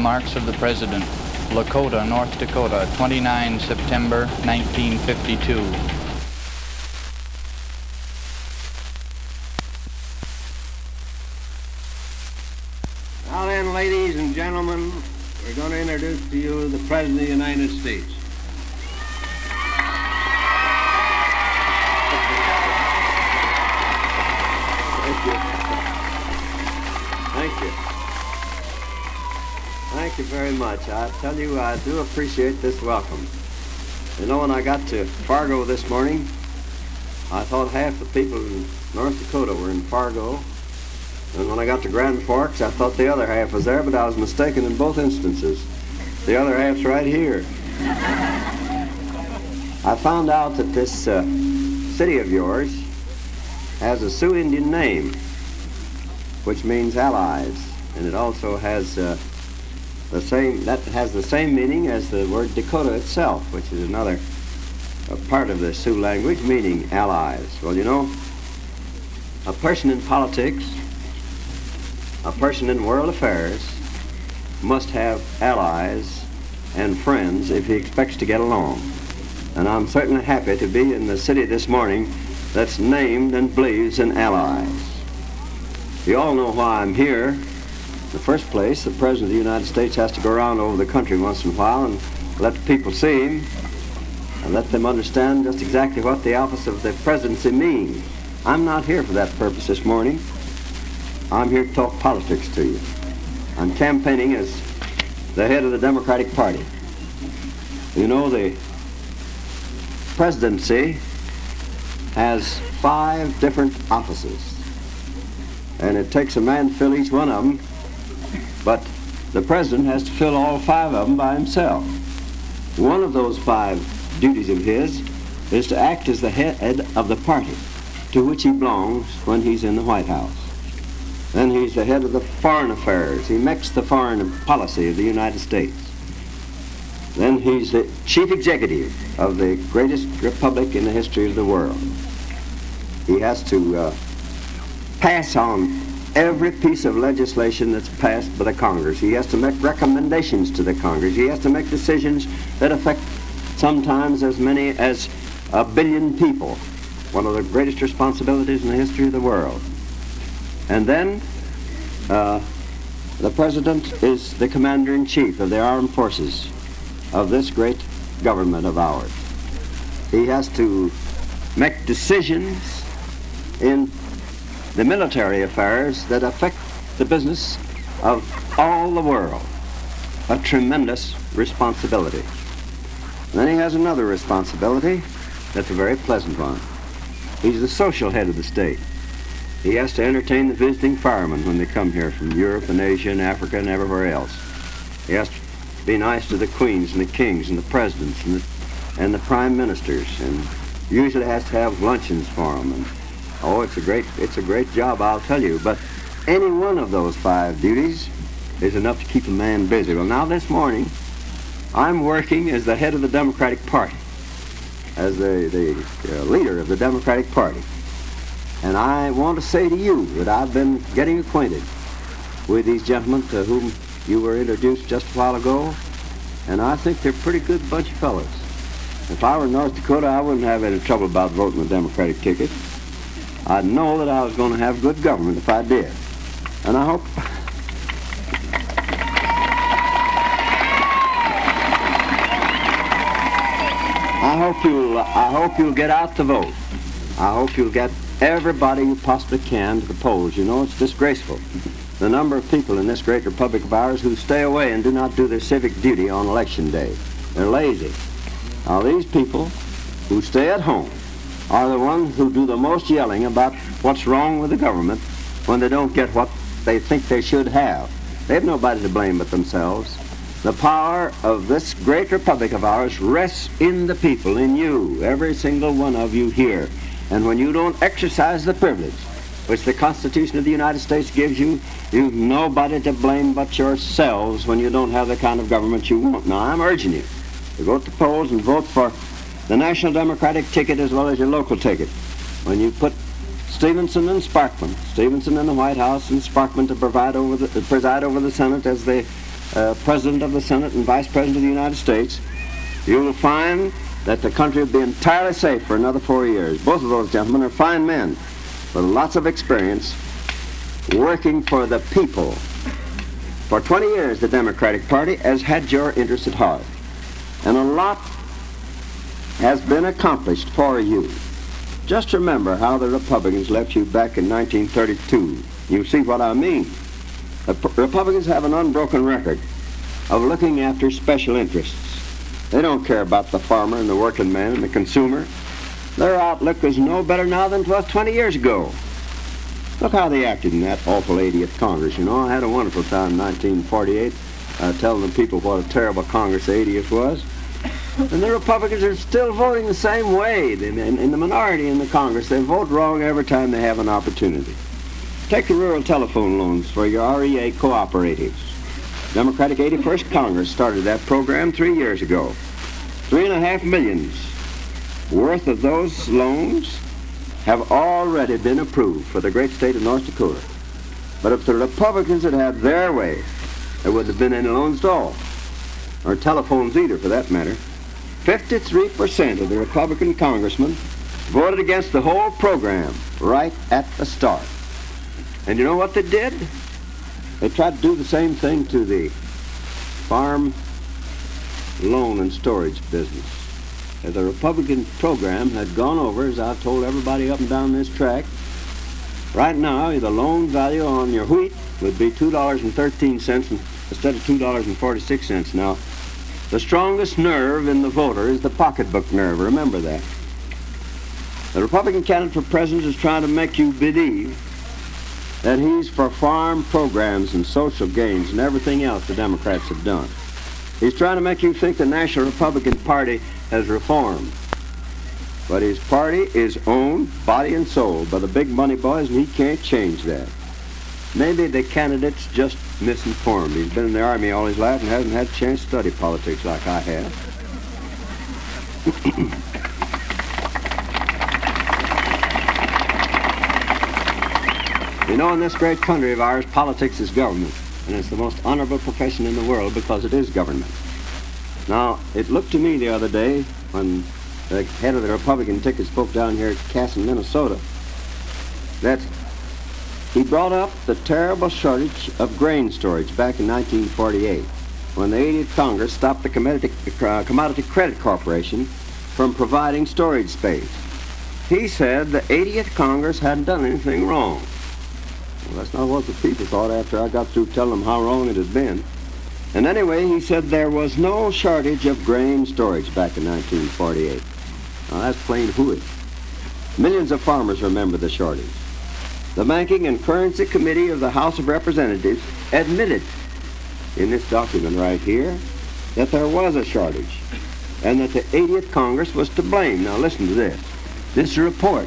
Remarks of the President. Lakota, North Dakota, 29 September 1952. Now then, ladies and gentlemen, we're going to introduce to you the President of the United States. Thank you. Thank you. Thank you very much. I tell you, I do appreciate this welcome. You know, when I got to Fargo this morning, I thought half the people in North Dakota were in Fargo. And when I got to Grand Forks, I thought the other half was there, but I was mistaken in both instances. The other half's right here. I found out that this city of yours has a Sioux Indian name, which means allies, and it also has the same meaning as the word Dakota itself, which is another part of the Sioux language, meaning allies. Well, you know, a person in politics, a person in world affairs, must have allies and friends if he expects to get along. And I'm certainly happy to be in the city this morning that's named and believes in allies. You all know why I'm here. In the first place, the President of the United States has to go around over the country once in a while and let the people see him and let them understand just exactly what the office of the presidency means. I'm not here for that purpose this morning. I'm here to talk politics to you. I'm campaigning as the head of the Democratic Party. You know, the presidency has 5 different offices, and it takes a man to fill each one of them, but the president has to fill all 5 of them by himself. One of those 5 duties of his is to act as the head of the party to which he belongs when he's in the White House. Then he's the head of the foreign affairs. He makes the foreign policy of the United States. Then he's the chief executive of the greatest republic in the history of the world. He has to pass on every piece of legislation that's passed by the Congress. He has to make recommendations to the Congress. He has to make decisions that affect sometimes as many as 1 billion people. One of the greatest responsibilities in the history of the world. And then the President is the Commander-in-Chief of the armed forces of this great government of ours. He has to make decisions in the military affairs that affect the business of all the world. A tremendous responsibility. And then he has another responsibility that's a very pleasant one. He's the social head of the state. He has to entertain the visiting firemen when they come here from Europe and Asia and Africa and everywhere else. He has to be nice to the queens and the kings and the presidents and the prime ministers, and usually has to have luncheons for them. And oh, it's a great job, I'll tell you. But any one of those 5 duties is enough to keep a man busy. Well, now this morning, I'm working as the head of the Democratic Party, as the leader of the Democratic Party. And I want to say to you that I've been getting acquainted with these gentlemen to whom you were introduced just a while ago, and I think they're a pretty good bunch of fellows. If I were in North Dakota, I wouldn't have any trouble about voting the Democratic ticket. I'd know that I was going to have good government if I did. And I hope you'll get out to vote. I hope you'll get everybody you possibly can to the polls. You know, it's disgraceful, the number of people in this great republic of ours who stay away and do not do their civic duty on election day. They're lazy. Now, these people who stay at home are the ones who do the most yelling about what's wrong with the government when they don't get what they think they should have. They have nobody to blame but themselves. The power of this great republic of ours rests in the people, in you, every single one of you here. And when you don't exercise the privilege which the Constitution of the United States gives you, you've nobody to blame but yourselves when you don't have the kind of government you want. Now, I'm urging you to go to the polls and vote for the National Democratic ticket as well as your local ticket. When you put Stevenson and Sparkman, Stevenson in the White House and Sparkman to preside over the Senate as the President of the Senate and Vice President of the United States, you will find that the country will be entirely safe for another 4 years. Both of those gentlemen are fine men with lots of experience working for the people. For 20 years, the Democratic Party has had your interest at heart, and a lot has been accomplished for you. Just remember how the Republicans left you back in 1932. You see what I mean. The Republicans have an unbroken record of looking after special interests. They don't care about the farmer and the working man and the consumer. Their outlook is no better now than it was 20 years ago. Look how they acted in that awful 80th Congress. You know, I had a wonderful time in 1948 telling the people what a terrible Congress the 80th was. And the Republicans are still voting the same way. In the minority in the Congress, they vote wrong every time they have an opportunity. Take the rural telephone loans for your REA cooperatives. Democratic 81st Congress started that program 3 years ago. $3.5 million worth of those loans have already been approved for the great state of North Dakota. But if the Republicans had had their way, there wouldn't have been any loans at all, or telephones either for that matter. 53% of the Republican congressmen voted against the whole program right at the start. And you know what they did? They tried to do the same thing to the farm loan and storage business. If the Republican program had gone over, as I've told everybody up and down this track, right now the loan value on your wheat would be $2.13 instead of $2.46. Now, the strongest nerve in the voter is the pocketbook nerve. Remember that. The Republican candidate for president is trying to make you believe that he's for farm programs and social gains and everything else the Democrats have done. He's trying to make you think the National Republican Party has reformed. But his party is owned, body and soul, by the big money boys, and he can't change that. Maybe the candidate's just misinformed. He's been in the Army all his life and hasn't had a chance to study politics like I have. You know, in this great country of ours, politics is government, and it's the most honorable profession in the world because it is government. Now, it looked to me the other day when the head of the Republican ticket spoke down here at Casson, Minnesota, that he brought up the terrible shortage of grain storage back in 1948 when the 80th Congress stopped the Commodity Credit Corporation from providing storage space. He said the 80th Congress hadn't done anything wrong. Well, that's not what the people thought after I got through telling them how wrong it had been. And anyway, he said there was no shortage of grain storage back in 1948. Now, that's plain hooey. Millions of farmers remember the shortage. The Banking and Currency Committee of the House of Representatives admitted in this document right here that there was a shortage and that the 80th Congress was to blame. Now, listen to this. This is a report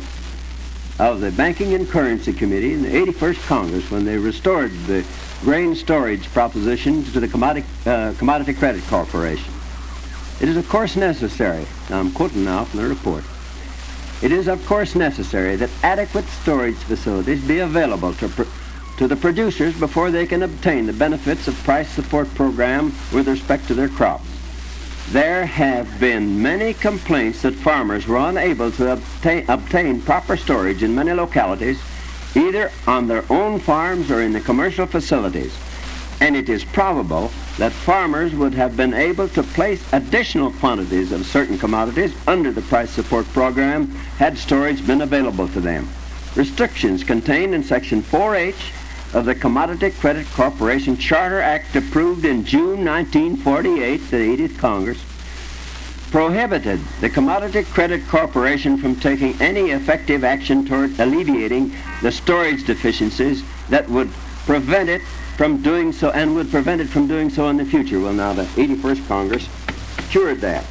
of the Banking and Currency Committee in the 81st Congress when they restored the grain storage proposition to the Commodity Credit Corporation. It is, of course, necessary, now I'm quoting now from the report, it is, of course, necessary that adequate storage facilities be available to the producers before they can obtain the benefits of price support program with respect to their crops. There have been many complaints that farmers were unable to obtain proper storage in many localities, either on their own farms or in the commercial facilities. And it is probable that farmers would have been able to place additional quantities of certain commodities under the price support program had storage been available to them. Restrictions contained in Section 4H of the Commodity Credit Corporation Charter Act approved in June 1948, the 80th Congress, prohibited the Commodity Credit Corporation from taking any effective action toward alleviating the storage deficiencies that would prevent it from doing so and would prevent it from doing so in the future. Well, now the 81st Congress cured that.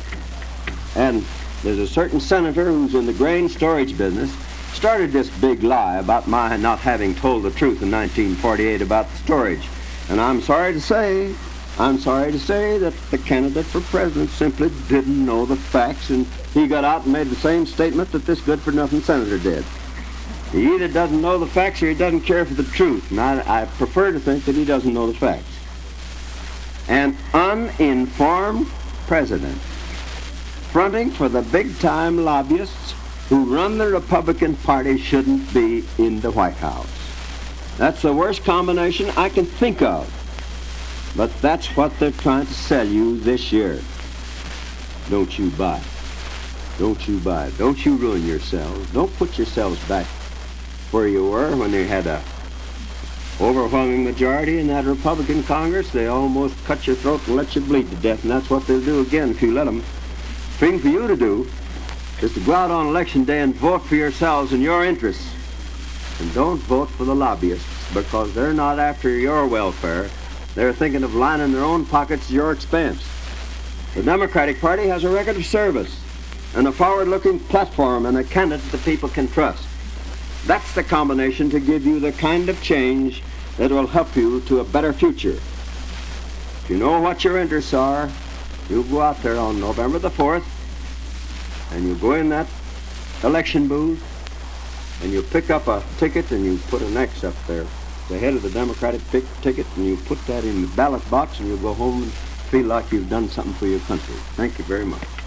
And there's a certain senator who's in the grain storage business started this big lie about my not having told the truth in 1948 about the storage. And I'm sorry to say that the candidate for president simply didn't know the facts, and he got out and made the same statement that this good-for-nothing senator did. He either doesn't know the facts or he doesn't care for the truth, and I prefer to think that he doesn't know the facts. an uninformed president fronting for the big-time lobbyists who run the Republican Party shouldn't be in the White House. That's the worst combination I can think of. But that's what they're trying to sell you this year. Don't you buy it. Don't you buy it. Don't you ruin yourselves. Don't put yourselves back where you were when they had a overwhelming majority in that Republican Congress. They almost cut your throat and let you bleed to death, and that's what they'll do again if you let them. The thing for you to do is to go out on election day and vote for yourselves and your interests. And don't vote for the lobbyists, because they're not after your welfare. They're thinking of lining their own pockets at your expense. The Democratic Party has a record of service and a forward-looking platform and a candidate that people can trust. That's the combination to give you the kind of change that will help you to a better future. If you know what your interests are, you go out there on November the 4th and you go in that election booth and you pick up a ticket and you put an X up there, the head of the Democratic ticket, and you put that in the ballot box and you go home and feel like you've done something for your country. Thank you very much.